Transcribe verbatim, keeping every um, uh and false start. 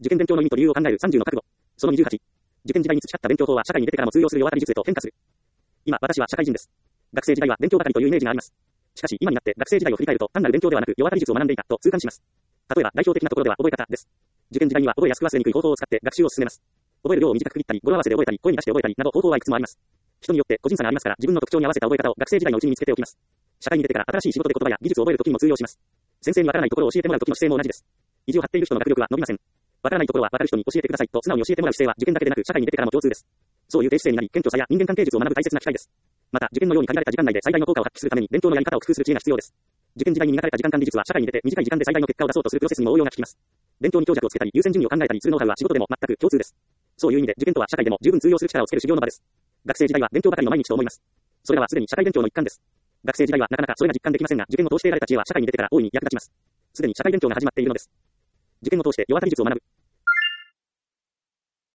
受験勉強の意味と理由を考えるさんじゅうの覚悟。そのにじゅうはち。受験時代に培った勉強法は社会に出てからも通用する世渡り術へと変化する。今、私は社会人です。学生時代は勉強ばかりというイメージがあります。しかし、今になって学生時代を振り返ると、単なる勉強ではなく世渡り術を学んでいたと痛感します。例えば、代表的なところでは覚え方です。受験時代には覚えやすく忘れにくい方法を使って学習を進めます。覚える量を短く区切ったり、語呂合わせで覚えたり、声に出して覚えたりなど方法はいくつもあります。人によって個人差がありますから、自分の特徴に合わせた覚え方を学生時代のうちに見つけておきます。社会に出てから新しい仕事で言葉や技術を覚えるときにも通用します。先生にわからないところを教えてもらうときの姿勢も同じです。意地を張っている人の学力は伸びません。わからないところはわかる人に教えてくださいと素直に教えてもらう姿勢は受験だけでなく社会に出てからも共通です。そういう低姿勢になり、謙虚さや人間関係術を学ぶ大切な機会です。また、受験のように限られた時間内で最大の効果を発揮するために勉強のやり方を工夫する知恵が必要です。受験時代に磨かれた時間管理術は社会に出て短い時間で最大の結果を出そうとするプロセスにも応用が効きます。勉強に強弱をつけたり、優先順位を考えたりするノウハウは仕事でも全く共通です。そういう意味で受験とは社会でも十分通用する力をつける修行の場です。学生時代は勉強ばかりの毎日と思います。それらはすでに社会勉強の一環です。学生時代はなかなかそれが実感できませんが、受験を通して得られた知恵は社会に出てから大いに役立ちます。すでに社会勉強が始まっているのです。受験を通して世渡り術を学ぶ。